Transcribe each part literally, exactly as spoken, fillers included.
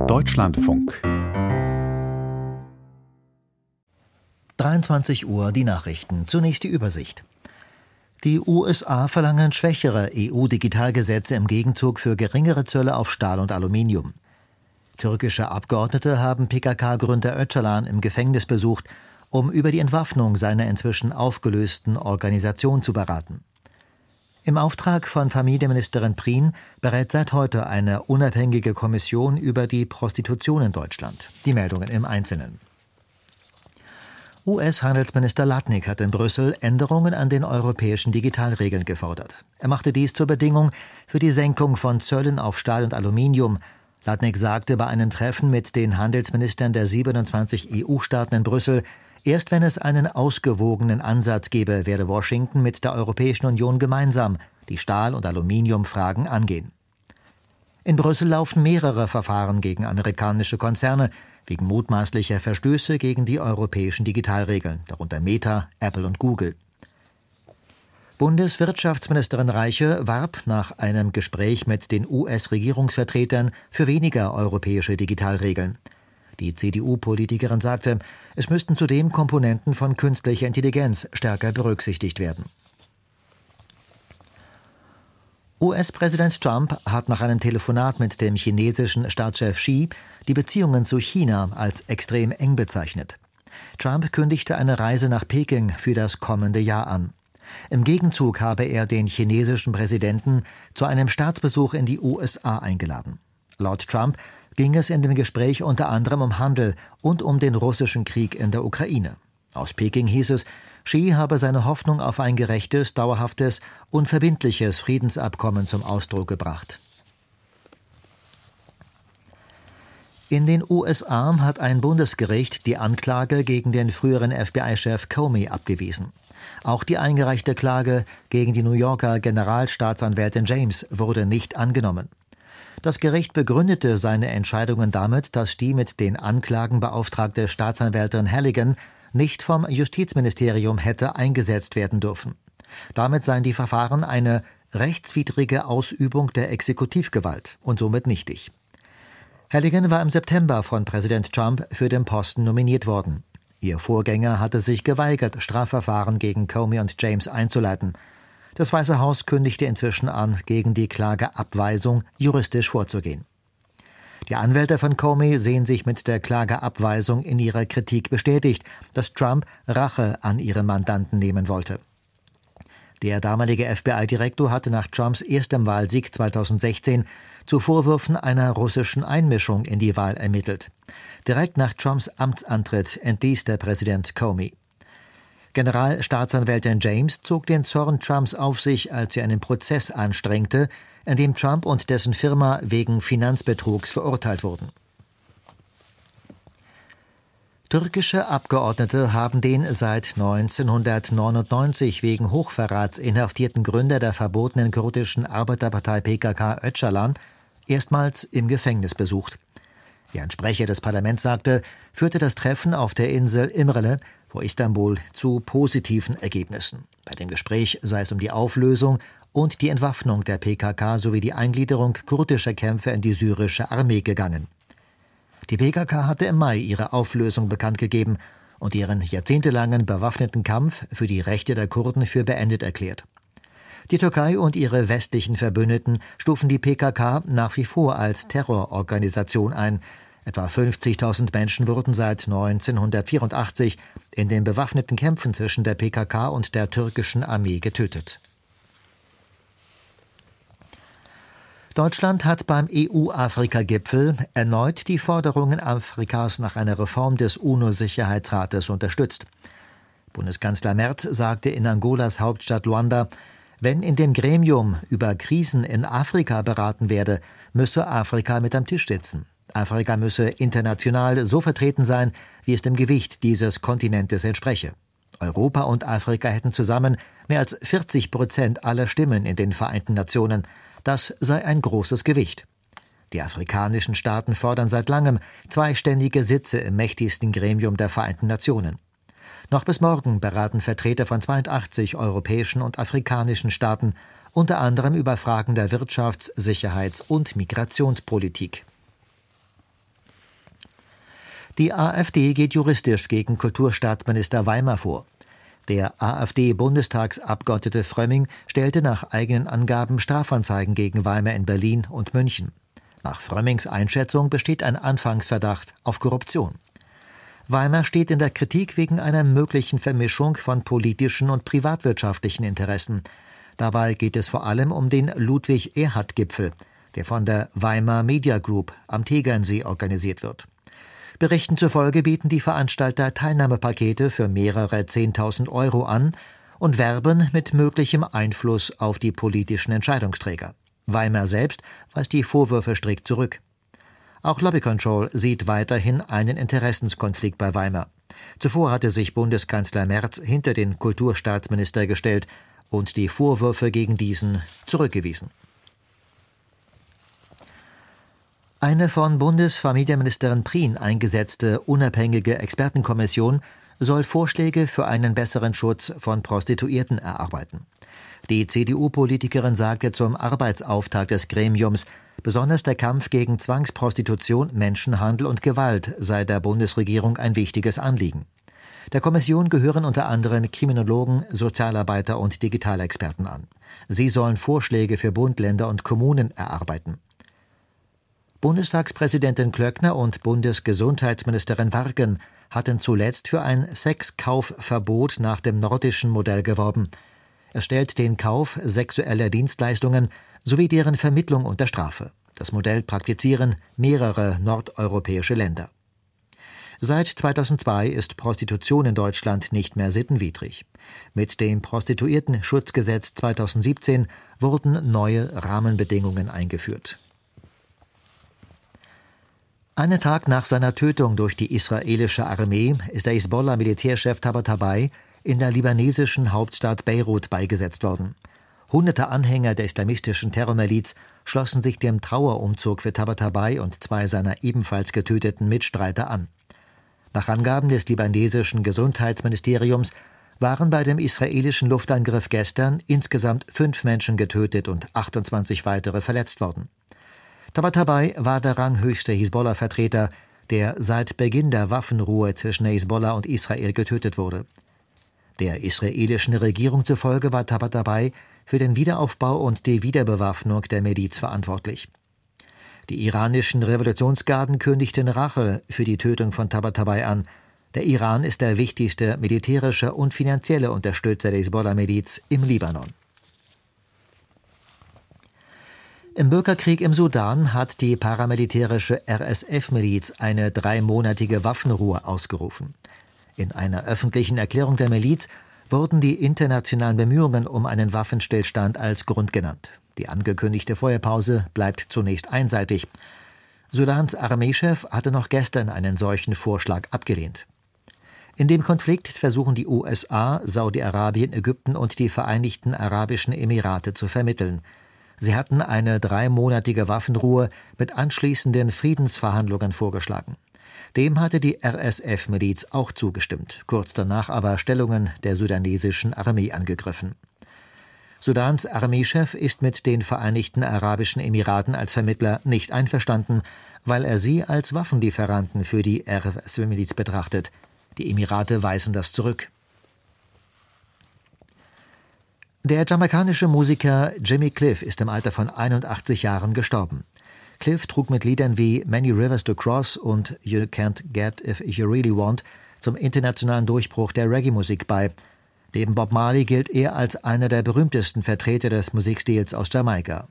Deutschlandfunk. dreiundzwanzig Uhr die Nachrichten. Zunächst die Übersicht. Die U S A verlangen schwächere E U-Digitalgesetze im Gegenzug für geringere Zölle auf Stahl und Aluminium. Türkische Abgeordnete haben P K K-Gründer Öcalan im Gefängnis besucht, um über die Entwaffnung seiner inzwischen aufgelösten Organisation zu beraten. Im Auftrag von Familienministerin Prien berät seit heute eine unabhängige Kommission über die Prostitution in Deutschland. Die Meldungen im Einzelnen. U S-Handelsminister Latnik hat in Brüssel Änderungen an den europäischen Digitalregeln gefordert. Er machte dies zur Bedingung für die Senkung von Zöllen auf Stahl und Aluminium. Latnik sagte bei einem Treffen mit den Handelsministern der siebenundzwanzig E U-Staaten in Brüssel, erst wenn es einen ausgewogenen Ansatz gebe, werde Washington mit der Europäischen Union gemeinsam die Stahl- und Aluminiumfragen angehen. In Brüssel laufen mehrere Verfahren gegen amerikanische Konzerne wegen mutmaßlicher Verstöße gegen die europäischen Digitalregeln, darunter Meta, Apple und Google. Bundeswirtschaftsministerin Reiche warb nach einem Gespräch mit den U S-Regierungsvertretern für weniger europäische Digitalregeln. Die C D U-Politikerin sagte, es müssten zudem Komponenten von künstlicher Intelligenz stärker berücksichtigt werden. U S-Präsident Trump hat nach einem Telefonat mit dem chinesischen Staatschef Xi die Beziehungen zu China als extrem eng bezeichnet. Trump kündigte eine Reise nach Peking für das kommende Jahr an. Im Gegenzug habe er den chinesischen Präsidenten zu einem Staatsbesuch in die U S A eingeladen. Laut Trump ging es in dem Gespräch unter anderem um Handel und um den russischen Krieg in der Ukraine. Aus Peking hieß es, Xi habe seine Hoffnung auf ein gerechtes, dauerhaftes und verbindliches Friedensabkommen zum Ausdruck gebracht. In den U S A hat ein Bundesgericht die Anklage gegen den früheren F B I-Chef Comey abgewiesen. Auch die eingereichte Klage gegen die New Yorker Generalstaatsanwältin James wurde nicht angenommen. Das Gericht begründete seine Entscheidungen damit, dass die mit den Anklagen beauftragte Staatsanwältin Halligan nicht vom Justizministerium hätte eingesetzt werden dürfen. Damit seien die Verfahren eine rechtswidrige Ausübung der Exekutivgewalt und somit nichtig. Halligan war im September von Präsident Trump für den Posten nominiert worden. Ihr Vorgänger hatte sich geweigert, Strafverfahren gegen Comey und James einzuleiten. Das Weiße Haus kündigte inzwischen an, gegen die Klageabweisung juristisch vorzugehen. Die Anwälte von Comey sehen sich mit der Klageabweisung in ihrer Kritik bestätigt, dass Trump Rache an ihrem Mandanten nehmen wollte. Der damalige F B I-Direktor hatte nach Trumps erstem Wahlsieg zweitausendsechzehn zu Vorwürfen einer russischen Einmischung in die Wahl ermittelt. Direkt nach Trumps Amtsantritt entließ der Präsident Comey. Generalstaatsanwältin James zog den Zorn Trumps auf sich, als sie einen Prozess anstrengte, in dem Trump und dessen Firma wegen Finanzbetrugs verurteilt wurden. Türkische Abgeordnete haben den seit neunzehnhundertneunundneunzig wegen Hochverrats inhaftierten Gründer der verbotenen kurdischen Arbeiterpartei P K K Öcalan erstmals im Gefängnis besucht. Wie ein Sprecher des Parlaments sagte, führte das Treffen auf der Insel Imrele vor Istanbul zu positiven Ergebnissen. Bei dem Gespräch sei es um die Auflösung und die Entwaffnung der P K K sowie die Eingliederung kurdischer Kämpfer in die syrische Armee gegangen. Die P K K hatte im Mai ihre Auflösung bekannt gegeben und ihren jahrzehntelangen bewaffneten Kampf für die Rechte der Kurden für beendet erklärt. Die Türkei und ihre westlichen Verbündeten stufen die P K K nach wie vor als Terrororganisation ein. Etwa fünfzigtausend Menschen wurden seit neunzehnhundertvierundachtzig in den bewaffneten Kämpfen zwischen der P K K und der türkischen Armee getötet. Deutschland hat beim E U-Afrika-Gipfel erneut die Forderungen Afrikas nach einer Reform des UNO-Sicherheitsrates unterstützt. Bundeskanzler Merz sagte in Angolas Hauptstadt Luanda, wenn in dem Gremium über Krisen in Afrika beraten werde, müsse Afrika mit am Tisch sitzen. Afrika müsse international so vertreten sein, wie es dem Gewicht dieses Kontinentes entspreche. Europa und Afrika hätten zusammen mehr als vierzig Prozent aller Stimmen in den Vereinten Nationen. Das sei ein großes Gewicht. Die afrikanischen Staaten fordern seit langem zweiständige Sitze im mächtigsten Gremium der Vereinten Nationen. Noch bis morgen beraten Vertreter von zweiundachtzig europäischen und afrikanischen Staaten, unter anderem über Fragen der Wirtschafts-, Sicherheits- und Migrationspolitik. Die AfD geht juristisch gegen Kulturstaatsminister Weimer vor. Der AfD-Bundestagsabgeordnete Frömming stellte nach eigenen Angaben Strafanzeigen gegen Weimer in Berlin und München. Nach Frömmings Einschätzung besteht ein Anfangsverdacht auf Korruption. Weimer steht in der Kritik wegen einer möglichen Vermischung von politischen und privatwirtschaftlichen Interessen. Dabei geht es vor allem um den Ludwig-Erhard-Gipfel, der von der Weimar Media Group am Tegernsee organisiert wird. Berichten zufolge bieten die Veranstalter Teilnahmepakete für mehrere Zehntausend Euro an und werben mit möglichem Einfluss auf die politischen Entscheidungsträger. Weimer selbst weist die Vorwürfe strikt zurück. Auch Lobby Control sieht weiterhin einen Interessenskonflikt bei Weimer. Zuvor hatte sich Bundeskanzler Merz hinter den Kulturstaatsminister gestellt und die Vorwürfe gegen diesen zurückgewiesen. Eine von Bundesfamilienministerin Prien eingesetzte unabhängige Expertenkommission soll Vorschläge für einen besseren Schutz von Prostituierten erarbeiten. Die C D U-Politikerin sagte zum Arbeitsauftakt des Gremiums, besonders der Kampf gegen Zwangsprostitution, Menschenhandel und Gewalt sei der Bundesregierung ein wichtiges Anliegen. Der Kommission gehören unter anderem Kriminologen, Sozialarbeiter und Digitalexperten an. Sie sollen Vorschläge für Bund, Länder und Kommunen erarbeiten. Bundestagspräsidentin Klöckner und Bundesgesundheitsministerin Wargen hatten zuletzt für ein Sexkaufverbot nach dem nordischen Modell geworben. Es stellt den Kauf sexueller Dienstleistungen sowie deren Vermittlung unter Strafe. Das Modell praktizieren mehrere nordeuropäische Länder. Seit zweitausendzwei ist Prostitution in Deutschland nicht mehr sittenwidrig. Mit dem Prostituiertenschutzgesetz zweitausendsiebzehn wurden neue Rahmenbedingungen eingeführt. Einen Tag nach seiner Tötung durch die israelische Armee ist der Hisbollah-Militärchef Tabatabai in der libanesischen Hauptstadt Beirut beigesetzt worden. Hunderte Anhänger der islamistischen Terrormiliz schlossen sich dem Trauerumzug für Tabatabai und zwei seiner ebenfalls getöteten Mitstreiter an. Nach Angaben des libanesischen Gesundheitsministeriums waren bei dem israelischen Luftangriff gestern insgesamt fünf Menschen getötet und achtundzwanzig weitere verletzt worden. Tabatabai war der ranghöchste Hisbollah-Vertreter, der seit Beginn der Waffenruhe zwischen der Hisbollah und Israel getötet wurde. Der israelischen Regierung zufolge war Tabatabai für den Wiederaufbau und die Wiederbewaffnung der Miliz verantwortlich. Die iranischen Revolutionsgarden kündigten Rache für die Tötung von Tabatabai an. Der Iran ist der wichtigste militärische und finanzielle Unterstützer der Hisbollah-Miliz im Libanon. Im Bürgerkrieg im Sudan hat die paramilitärische R S F-Miliz eine dreimonatige Waffenruhe ausgerufen. In einer öffentlichen Erklärung der Miliz wurden die internationalen Bemühungen um einen Waffenstillstand als Grund genannt. Die angekündigte Feuerpause bleibt zunächst einseitig. Sudans Armeechef hatte noch gestern einen solchen Vorschlag abgelehnt. In dem Konflikt versuchen die U S A, Saudi-Arabien, Ägypten und die Vereinigten Arabischen Emirate zu vermitteln. Sie hatten eine dreimonatige Waffenruhe mit anschließenden Friedensverhandlungen vorgeschlagen. Dem hatte die R S F-Miliz auch zugestimmt, kurz danach aber Stellungen der sudanesischen Armee angegriffen. Sudans Armeechef ist mit den Vereinigten Arabischen Emiraten als Vermittler nicht einverstanden, weil er sie als Waffenlieferanten für die R S F-Miliz betrachtet. Die Emirate weisen das zurück. Der jamaikanische Musiker Jimmy Cliff ist im Alter von einundachtzig Jahren gestorben. Cliff trug mit Liedern wie Many Rivers to Cross und You Can't Get If You Really Want zum internationalen Durchbruch der Reggae-Musik bei. Neben Bob Marley gilt er als einer der berühmtesten Vertreter des Musikstils aus Jamaika.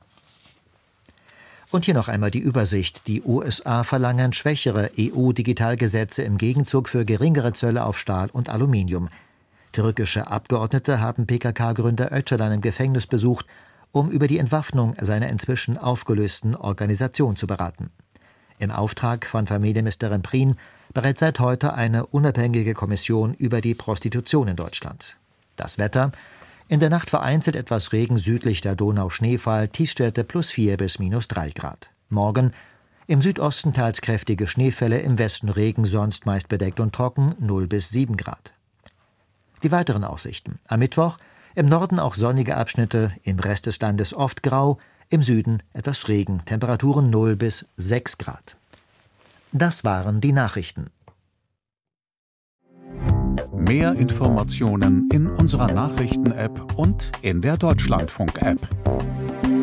Und hier noch einmal die Übersicht. Die U S A verlangen schwächere E U-Digitalgesetze im Gegenzug für geringere Zölle auf Stahl und Aluminium. Türkische Abgeordnete haben P K K-Gründer Öcalan im Gefängnis besucht, um über die Entwaffnung seiner inzwischen aufgelösten Organisation zu beraten. Im Auftrag von Familienministerin Prien berät seit heute eine unabhängige Kommission über die Prostitution in Deutschland. Das Wetter: In der Nacht vereinzelt etwas Regen südlich der Donau, Schneefall, Tiefstwerte plus vier bis minus drei Grad. Morgen: Im Südosten teils kräftige Schneefälle, im Westen Regen, sonst meist bedeckt und trocken, null bis sieben Grad. Die weiteren Aussichten: Am Mittwoch im Norden auch sonnige Abschnitte, im Rest des Landes oft grau, im Süden etwas Regen, Temperaturen null bis sechs Grad. Das waren die Nachrichten. Mehr Informationen in unserer Nachrichten-App und in der Deutschlandfunk-App.